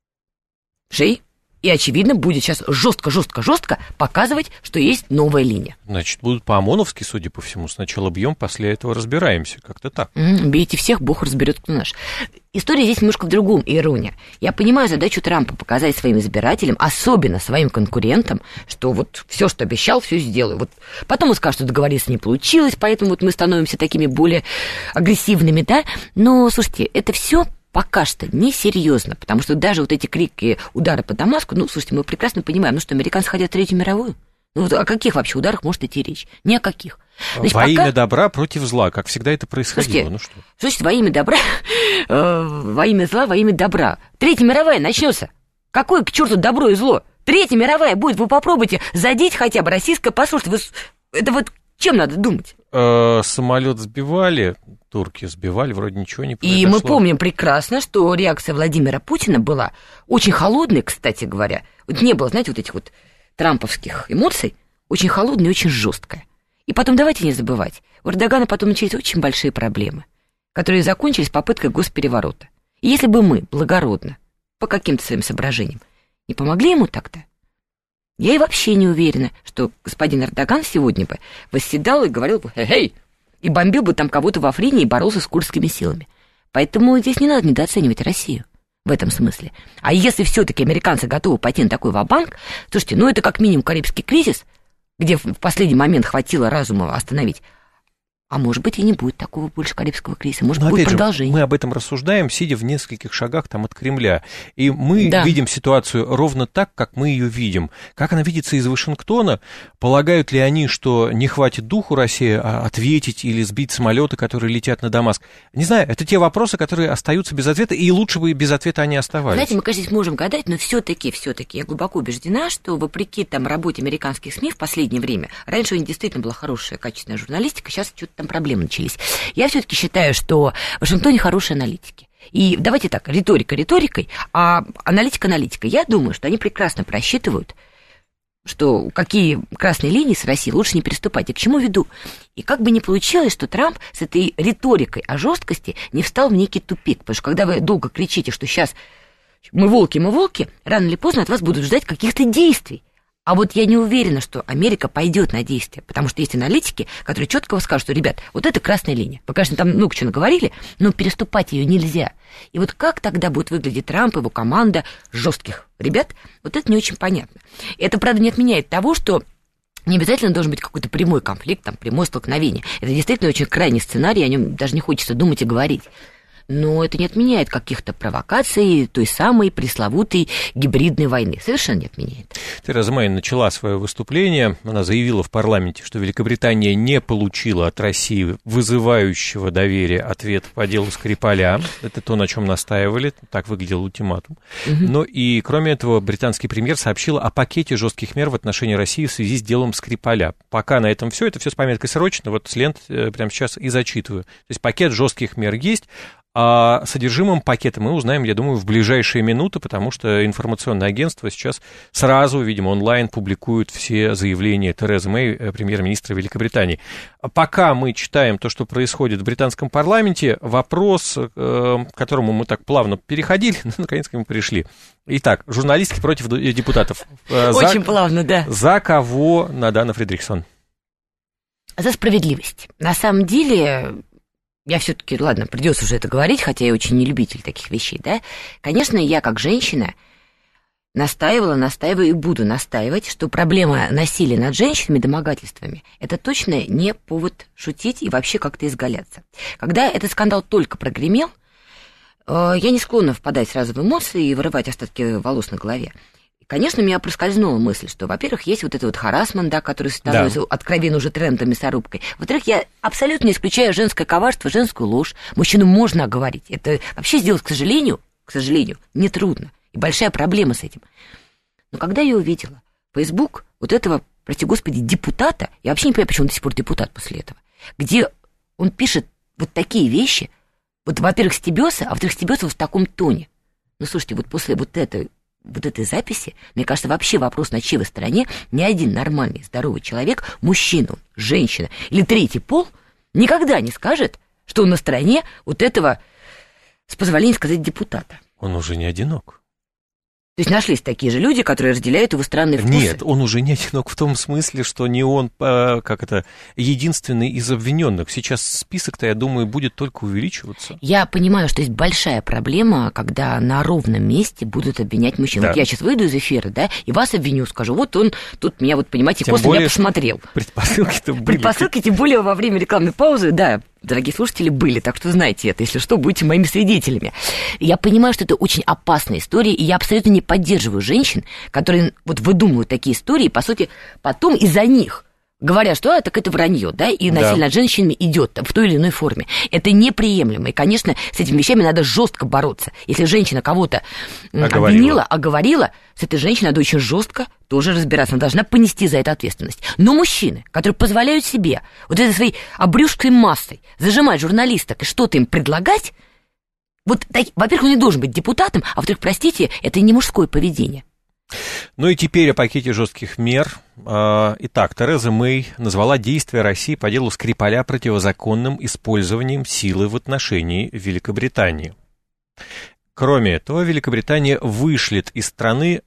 шеей, и, очевидно, будет сейчас жестко показывать, что есть новая линия. Значит, будут по-ОМОНовски, судя по всему. Сначала бьем, после этого разбираемся. Как-то так. Бейте всех, Бог разберет, кто наш. История здесь немножко в другом, ирония. Я понимаю задачу Трампа показать своим избирателям, особенно своим конкурентам, что вот все, что обещал, все сделаю. Вот потом он скажет, что договориться не получилось, поэтому вот мы становимся такими более агрессивными, да. Но, слушайте, это все пока что несерьезно, потому что даже вот эти крики удара по Дамаску, ну, слушайте, мы прекрасно понимаем, что американцы хотят Третью мировую. Ну, о каких вообще ударах может идти речь? Ни о каких. Значит, во имя добра против зла, как всегда это происходило. Слушайте, что значит во имя добра, во имя зла, во имя добра? Третья мировая начнется. Какое к черту добро и зло? Третья мировая будет, вы попробуйте задеть хотя бы российское посольство. Это вот чем надо думать? Самолет сбивали, турки сбивали, вроде ничего не произошло. И мы помним прекрасно, что реакция Владимира Путина была очень холодной, кстати говоря. Вот не было, знаете, вот этих вот трамповских эмоций, очень холодная и очень жесткая. И потом давайте не забывать, у Эрдогана потом начались очень большие проблемы, которые закончились попыткой госпереворота. И если бы мы благородно, по каким-то своим соображениям, не помогли ему так-то, я и вообще не уверена, что господин Эрдоган сегодня бы восседал и говорил бы «Хей!» и бомбил бы там кого-то в Африне и боролся с курдскими силами. Поэтому здесь не надо недооценивать Россию в этом смысле. А если все-таки американцы готовы пойти на такой ва-банк, слушайте, ну это как минимум Карибский кризис, где в последний момент хватило разума остановить. А может быть, и не будет такого больше Карибского кризиса. Может, будет продолжение. Мы об этом рассуждаем, сидя в нескольких шагах там от Кремля. И мы видим ситуацию ровно так, как мы ее видим. Как она видится из Вашингтона, полагают ли они, что не хватит духу России ответить или сбить самолеты, которые летят на Дамаск? Не знаю, это те вопросы, которые остаются без ответа, и лучше бы без ответа они оставались. Знаете, мы, конечно, здесь можем гадать, но все-таки я глубоко убеждена, что вопреки там работе американских СМИ в последнее время, раньше у них действительно была хорошая, качественная журналистика, сейчас что-то там проблемы начались. Я все-таки считаю, что в Вашингтоне хорошие аналитики. И давайте так, риторика риторикой, а аналитика аналитикой. Я думаю, что они прекрасно просчитывают, что какие красные линии с Россией лучше не переступать. И к чему веду? И как бы ни получилось, что Трамп с этой риторикой о жесткости не встал в некий тупик. Потому что когда вы долго кричите, что сейчас мы волки, рано или поздно от вас будут ждать каких-то действий. А вот я не уверена, что Америка пойдет на действия, потому что есть аналитики, которые четко скажут, что, ребят, вот это красная линия. Вы, конечно, там много чего наговорили, но переступать ее нельзя. И вот как тогда будет выглядеть Трамп, его команда жестких ребят, вот это не очень понятно. Это, правда, не отменяет того, что не обязательно должен быть какой-то прямой конфликт, там, прямое столкновение. Это действительно очень крайний сценарий, о нем даже не хочется думать и говорить. Но это не отменяет каких-то провокаций той самой пресловутой гибридной войны. Совершенно не отменяет. Тереза Мэй начала свое выступление. Она заявила в парламенте, что Великобритания не получила от России вызывающего доверия ответ по делу Скрипаля. Это то, на чем настаивали. Так выглядел ультиматум. Но и, кроме этого, британский премьер сообщил о пакете жестких мер в отношении России в связи с делом Скрипаля. Пока на этом все. Это все с пометкой «срочно». Вот с лент прямо сейчас и зачитываю. То есть пакет жестких мер есть. О содержимом пакета мы узнаем, я думаю, в ближайшие минуты, потому что информационное агентство сейчас сразу, видимо, онлайн публикует все заявления Терезы Мэй, премьер-министра Великобритании. Пока мы читаем то, что происходит в британском парламенте, вопрос, к которому мы так плавно переходили, наконец к нему пришли. Итак, журналистки против депутатов. Очень плавно, да. За кого Надана Фридрихсон? За справедливость. На самом деле... Я все-таки, ладно, придется уже это говорить, хотя я очень не любитель таких вещей, да. Конечно, я как женщина настаиваю и буду настаивать, что проблема насилия над женщинами, домогательствами, это точно не повод шутить и вообще как-то изгаляться. Когда этот скандал только прогремел, я не склонна впадать сразу в эмоции и вырывать остатки волос на голове. Конечно, у меня проскользнула мысль, что, во-первых, есть вот этот вот харассмент, да, который становится откровенно уже трендом, мясорубкой. Во-вторых, я абсолютно не исключаю женское коварство, женскую ложь. Мужчину можно оговорить. Это вообще сделать, к сожалению, нетрудно. И большая проблема с этим. Но когда я увидела Facebook вот этого, прости господи, депутата, я вообще не понимаю, почему он до сих пор депутат после этого, где он пишет вот такие вещи, вот, во-первых, стебёса, а во-вторых, стебёса вот в таком тоне. Ну, слушайте, вот после вот этой записи, мне кажется, вообще вопрос, на чьей вы стороне, ни один нормальный, здоровый человек, мужчина, женщина или третий пол, никогда не скажет, что он на стороне вот этого, с позволения сказать, депутата. Он уже не одинок. То есть нашлись такие же люди, которые разделяют его странные вкусы? Нет, он уже не одинок в том смысле, что не он, единственный из обвиненных. Сейчас список-то, я думаю, будет только увеличиваться. Я понимаю, что есть большая проблема, когда на ровном месте будут обвинять мужчин. Да. Вот я сейчас выйду из эфира, да, и вас обвиню, скажу, вот он тут меня, вот понимаете, тем косо меня посмотрел. Предпосылки-то были. Предпосылки, тем более во время рекламной паузы, да, дорогие слушатели, были, так что знайте это, если что, будете моими свидетелями. Я понимаю, что это очень опасная история, и я абсолютно не поддерживаю женщин, которые вот выдумывают такие истории, и, по сути, потом из-за них говорят, что так это вранье, да, и насилие над женщинами идет в той или иной форме. Это неприемлемо, и, конечно, с этими вещами надо жестко бороться. Если женщина кого-то обвинила, оговорила, с этой женщиной надо очень жестко тоже разбираться, она должна понести за это ответственность. Но мужчины, которые позволяют себе вот этой своей обрюшской массой зажимать журналисток и что-то им предлагать, вот, во-первых, он не должен быть депутатом, а во-вторых, простите, это не мужское поведение. Ну и теперь о пакете жестких мер. Итак, Тереза Мэй назвала действия России по делу Скрипаля противозаконным использованием силы в отношении Великобритании. Кроме этого, Великобритания вышлет из страны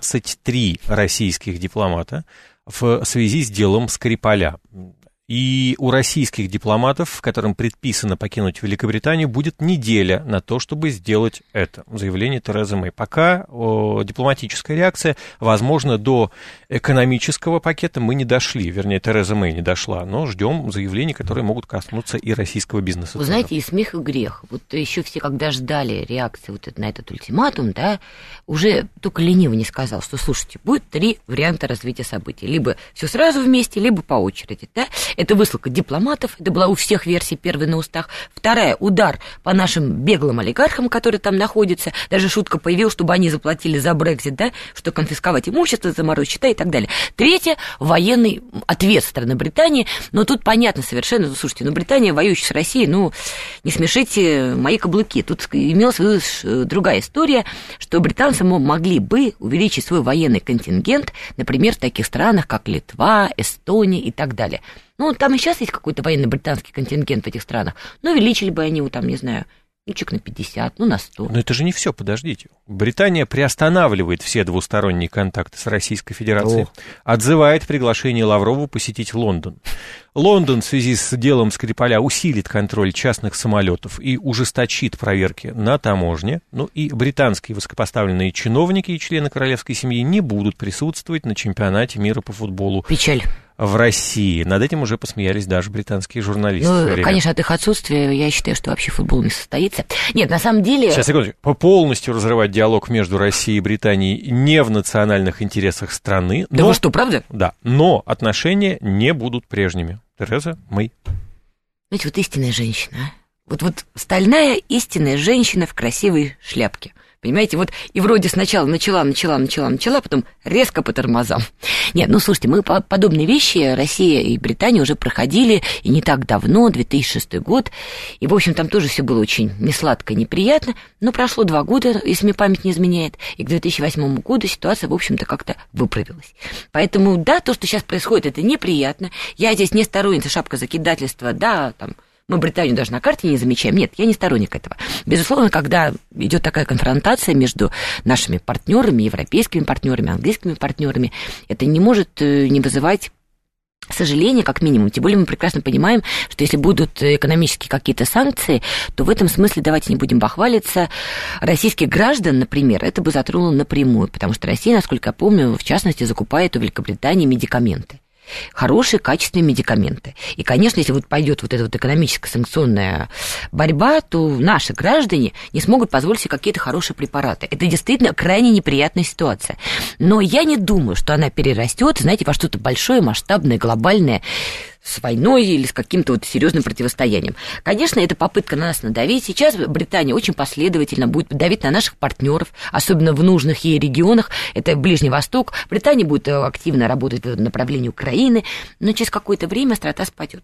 23 российских дипломата в связи с делом Скрипаля. И у российских дипломатов, которым предписано покинуть Великобританию, будет неделя на то, чтобы сделать это. Заявление Терезы Мэй. Пока дипломатическая реакция, возможно, до экономического пакета мы не дошли. Вернее, Тереза Мэй не дошла. Но ждем заявлений, которые могут коснуться и российского бизнеса. Вы знаете, и смех, и грех. Вот еще все, когда ждали реакции вот на этот ультиматум, да, уже только лениво не сказал, что, слушайте, будет 3 варианта развития событий. Либо все сразу вместе, либо по очереди, да. Это высылка дипломатов, это была у всех версий, первая на устах. Вторая, удар по нашим беглым олигархам, которые там находятся. Даже шутка появилась, чтобы они заплатили за Брексит, да, что конфисковать имущество, заморозить счета и так далее. Третья, военный ответ стороны Британии. Но тут понятно совершенно, слушайте, Британия, воюющая с Россией, не смешите мои каблуки. Тут имелась в виду другая история, что британцы могли бы увеличить свой военный контингент, например, в таких странах, как Литва, Эстония и так далее. Там и сейчас есть какой-то военно-британский контингент в этих странах, но увеличили бы они его там, не знаю, Ну, чек на 50, ну, на 100. Но это же не все, подождите. Британия приостанавливает все двусторонние контакты с Российской Федерацией, отзывает приглашение Лаврова посетить Лондон. Лондон в связи с делом Скрипаля усилит контроль частных самолетов и ужесточит проверки на таможне. Ну и британские высокопоставленные чиновники и члены королевской семьи не будут присутствовать на чемпионате мира по футболу. Печаль. В России. Над этим уже посмеялись даже британские журналисты. Ну, конечно, от их отсутствия я считаю, что вообще футбол не состоится. Нет, на самом деле... Сейчас, секундочку. Полностью разрывать диалог между Россией и Британией не в национальных интересах страны. Да вы что, правда? Да, но отношения не будут прежними. Тереза Мэй. Знаете, вот истинная женщина, а? Вот стальная истинная женщина в красивой шляпке. Понимаете, вот и вроде сначала начала, потом резко по тормозам. Нет, ну, слушайте, мы подобные вещи Россия и Британия уже проходили, и не так давно, 2006 год, и, в общем, там тоже все было очень несладко и неприятно, но прошло 2 года, если мне память не изменяет, и к 2008 году ситуация, в общем-то, как-то выправилась. Поэтому, да, то, что сейчас происходит, это неприятно. Я здесь не сторонница шапкозакидательства, да, там, мы Британию даже на карте не замечаем. Нет, я не сторонник этого. Безусловно, когда идет такая конфронтация между нашими партнерами, европейскими партнерами, английскими партнерами, это не может не вызывать сожаления, как минимум. Тем более мы прекрасно понимаем, что если будут экономические какие-то санкции, то в этом смысле, давайте не будем бахвалиться, российских граждан, например, это бы затронуло напрямую, потому что Россия, насколько я помню, в частности, закупает у Великобритании медикаменты. Хорошие, качественные медикаменты. И, конечно, если вот пойдет вот эта вот экономическая санкционная борьба, то наши граждане не смогут позволить себе какие-то хорошие препараты. Это действительно крайне неприятная ситуация. Но я не думаю, что она перерастет, знаете, во что-то большое, масштабное, глобальное, с войной или с каким-то вот серьезным противостоянием. Конечно, это попытка на нас надавить. Сейчас Британия очень последовательно будет давить на наших партнеров, особенно в нужных ей регионах. Это Ближний Восток. Британия будет активно работать в направлении Украины, но через какое-то время острота спадет.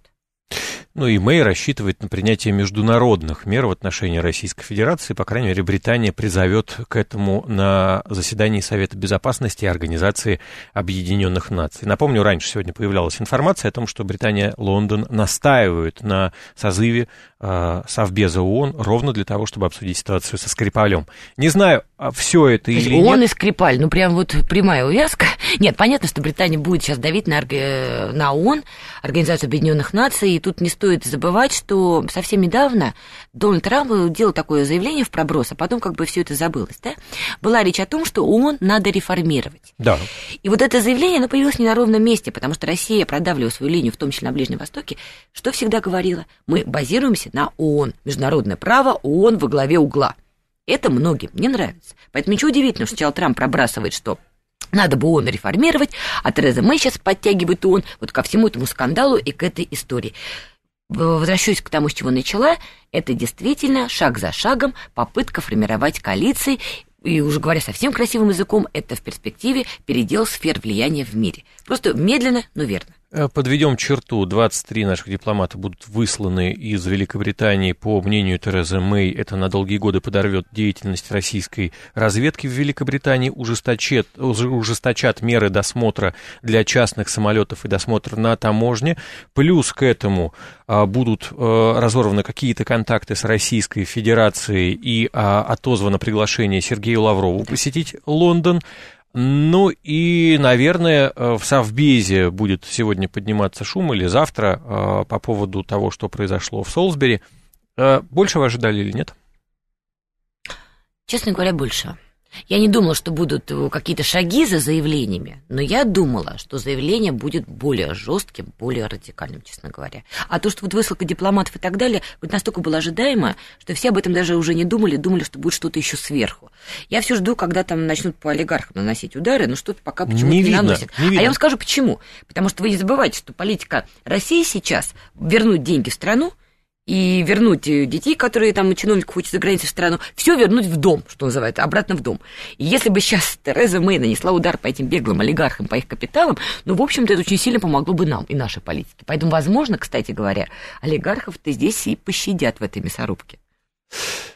Ну и Мэй рассчитывает на принятие международных мер в отношении Российской Федерации. По крайней мере, Британия призовет к этому на заседании Совета Безопасности Организации Объединенных Наций. Напомню, раньше сегодня появлялась информация о том, что Британия, Лондон настаивают на созыве Совбеза ООН ровно для того, чтобы обсудить ситуацию со Скрипалем. Не знаю, все это или нет. ООН и Скрипаль, ну прям вот прямая увязка. Нет, понятно, что Британия будет сейчас давить на ООН, Организацию Объединенных Наций, и тут не стоит забывать, что совсем недавно Дональд Трамп делал такое заявление в проброс, а потом как бы все это забылось, да? Была речь о том, что ООН надо реформировать. Да. И вот это заявление, оно появилось не на ровном месте, потому что Россия, продавливая свою линию, в том числе на Ближнем Востоке, что всегда говорила? Мы базируемся на ООН. Международное право, ООН во главе угла. Это многим не нравится. Поэтому ничего удивительного, что сначала Трамп пробрасывает, что надо бы ООН реформировать, а Тереза Мэй сейчас подтягивает ООН вот ко всему этому скандалу и к этой истории. Возвращаюсь к тому, с чего начала, это действительно шаг за шагом попытка формировать коалиции, и уже говоря совсем красивым языком, это в перспективе передел сфер влияния в мире. Просто медленно, но верно. Подведем черту. 23 наших дипломата будут высланы из Великобритании. По мнению Терезы Мэй, это на долгие годы подорвет деятельность российской разведки в Великобритании, ужесточат меры досмотра для частных самолетов и досмотр на таможне. Плюс к этому будут разорваны какие-то контакты с Российской Федерацией и отозвано приглашение Сергею Лаврову посетить Лондон. Ну и, наверное, в Совбезе будет сегодня подниматься шум или завтра по поводу того, что произошло в Солсбери. Больше вы ожидали или нет? Честно говоря, больше. Я не думала, что будут какие-то шаги за заявлениями, но я думала, что заявление будет более жестким, более радикальным, честно говоря. А то, что вот высылка дипломатов и так далее, вот настолько было ожидаемо, что все об этом даже уже не думали, что будет что-то еще сверху. Я все жду, когда там начнут по олигархам наносить удары, но что-то пока почему-то не наносят. А я вам скажу, почему. Потому что вы не забывайте, что политика России сейчас вернуть деньги в страну, и вернуть детей, которые там чиновников учат за границей в страну, все вернуть в дом, что называется, обратно в дом. И если бы сейчас Тереза Мэй нанесла удар по этим беглым олигархам, по их капиталам, ну, в общем-то, это очень сильно помогло бы нам и нашей политике. Поэтому, возможно, кстати говоря, олигархов-то здесь и пощадят в этой мясорубке.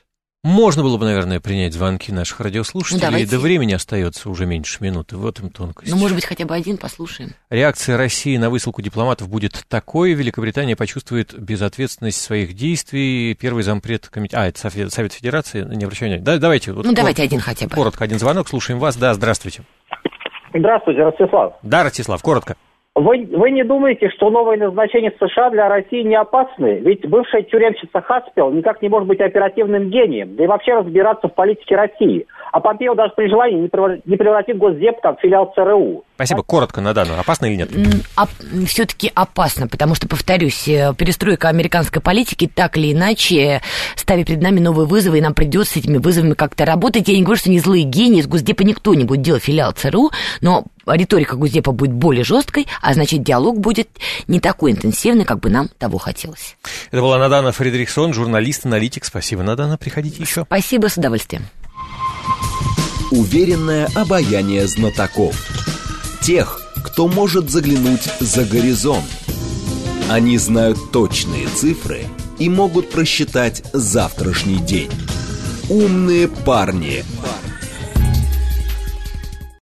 Можно было бы, наверное, принять звонки наших радиослушателей. Давайте. Да времени остается уже меньше минуты. В этом тонкость. Ну, может быть, хотя бы один послушаем. Реакция России на высылку дипломатов будет такой. Великобритания почувствует безответственность своих действий. Первый зампред комитета... это Совет Федерации, не обращаю внимания. Да, давайте. Вот давайте один хотя бы. Коротко, один звонок. Слушаем вас. Да, здравствуйте. Здравствуйте, Ростислав. Да, Ростислав, коротко. Вы не думаете, что новые назначения США для России не опасны? Ведь бывшая тюремщица Хаспел никак не может быть оперативным гением, да и вообще разбираться в политике России. А Помпео даже при желании не превратит Госдеп в филиал ЦРУ. Спасибо. Коротко, Надана. Опасно или нет? Все-таки опасно, потому что, повторюсь, перестройка американской политики так или иначе ставит перед нами новые вызовы, и нам придется с этими вызовами как-то работать. Я не говорю, что они злые гении, из Госдепа никто не будет делать филиал ЦРУ, но риторика Госдепа будет более жесткой, а значит, диалог будет не такой интенсивный, как бы нам того хотелось. Это была Надана Фридрихсон, журналист, аналитик. Спасибо, Надана. Приходите еще. Спасибо, с удовольствием. Уверенное обаяние знатоков. Тех, кто может заглянуть за горизонт. Они знают точные цифры и могут просчитать завтрашний день. Умные парни.